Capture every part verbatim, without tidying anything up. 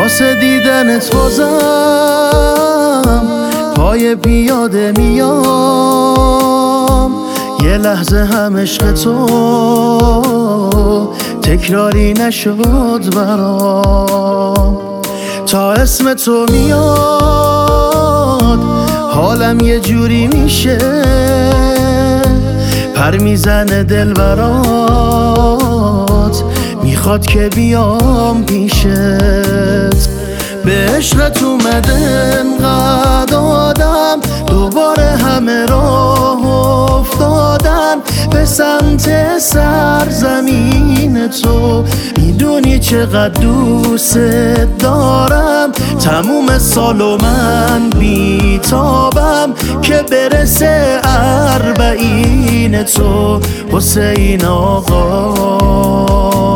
واسه دیدنت بازم پای پیاده میام، یه لحظه هم عشق تو تکراری نشد برام. تا اسم تو میاد حالم یه جوری میشه، پر میزنه دل برات، میخواد که بیام پیشت. به عشقت اومده انقدر آدم، دوباره همه راه افتادن به سمت سرزمین تو. میدونی چقدر دوست دارم، تموم سالو من بیتابم که برسه اربعین تو حسین آقا.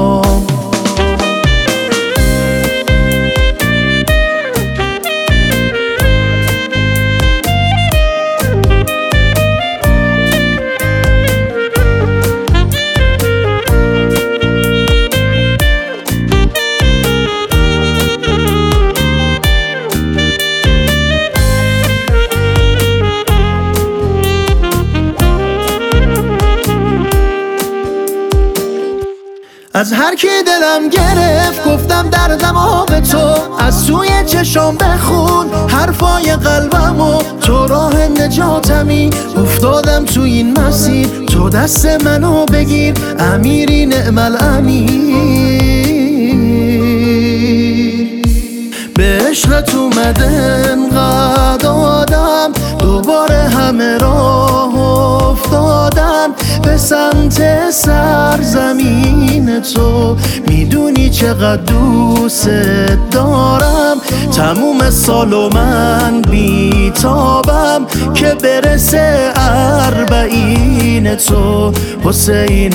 از هر کی دلم گرفت گفتم دردمو به تو، از توی چشام بخون حرفای قلبمو. تو راه نجاتمی، افتادم تو این مسیر، تو دست منو بگیر امیری نعم الامیر. به عشقت اومده انقدر آدم، دوباره همه راه افتادن به سمت سرزمین تو. میدونی چقدر دوست دارم، تموم سالو من بیتابم که برسه اربعین تو حسین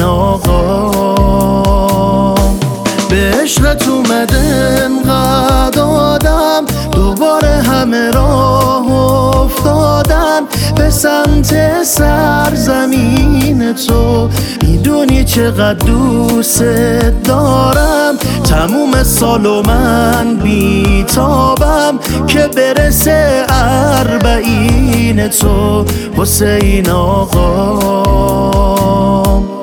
آقا. به عشقت اومده انقدر آدم، دوباره همه راه افتادن به سمت سرزمین تو. میدونی چقدر دوست دارم، تموم سالو من بیتابم که برسه اربعین تو حسین آقا.